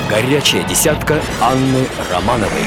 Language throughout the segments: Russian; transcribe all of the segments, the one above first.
Горячая десятка Анны Романовой.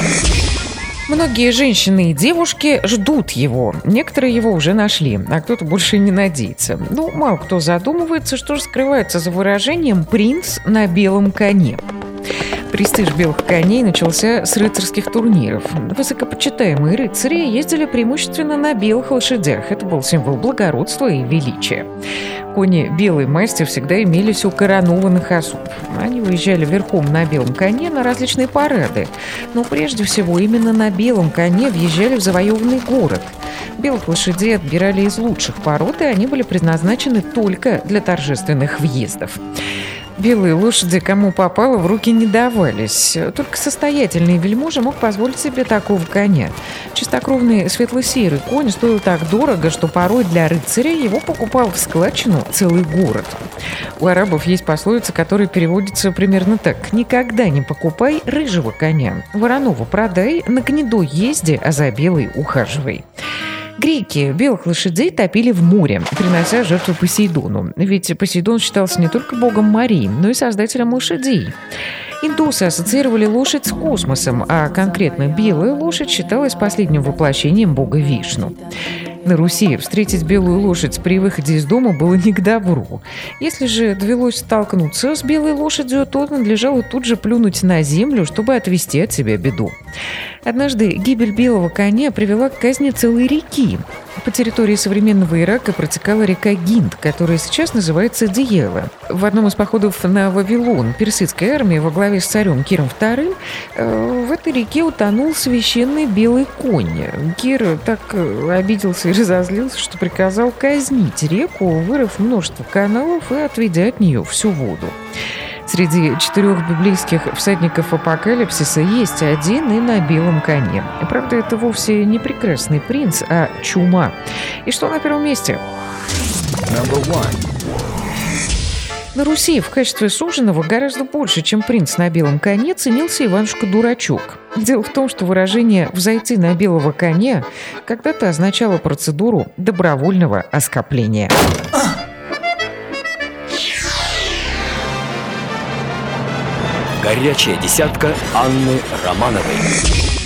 Многие женщины и девушки ждут его. Некоторые его уже нашли, а кто-то больше не надеется. Мало кто задумывается, что же скрывается за выражением «принц на белом коне». Престиж белых коней начался с рыцарских турниров. Высокопочитаемые рыцари ездили преимущественно на белых лошадях. Это был символ благородства и величия. Кони белой масти всегда имелись у коронованных особ. Они выезжали верхом на белом коне на различные парады. Но прежде всего именно на белом коне въезжали в завоеванный город. Белых лошадей отбирали из лучших пород, и они были предназначены только для торжественных въездов. Белые лошади, кому попало, в руки не давались. Только состоятельный вельможа мог позволить себе такого коня. Чистокровный светло-серый конь стоил так дорого, что порой для рыцаря его покупал в складчину целый город. У арабов есть пословица, которая переводится примерно так: «Никогда не покупай рыжего коня. Вороного продай, на гнедой езди, а за белый ухаживай». Греки белых лошадей топили в море, принося жертву Посейдону. Ведь Посейдон считался не только богом морей, но и создателем лошадей. Индусы ассоциировали лошадь с космосом, а конкретно белая лошадь считалась последним воплощением бога Вишну. На Руси встретить белую лошадь при выходе из дома было не к добру. Если же довелось столкнуться с белой лошадью, то надлежало тут же плюнуть на землю, чтобы отвести от себя беду. Однажды гибель белого коня привела к казни целой реки. По территории современного Ирака протекала река Гинд, которая сейчас называется Диела. В одном из походов на Вавилон персидской армии во главе с царем Киром II в этой реке утонул священный белый конь. Кир так обиделся и разозлился, что приказал казнить реку, вырыв множество каналов и отведя от нее всю воду. Среди 4 библейских всадников апокалипсиса есть один и на белом коне. Правда, это вовсе не прекрасный принц, а чума. И что на первом месте? На Руси в качестве суженого гораздо больше, чем принц на белом коне, ценился Иванушка-дурачок. Дело в том, что выражение «взойти на белого коня» когда-то означало процедуру добровольного оскопления. Горячая десятка Анны Романовой.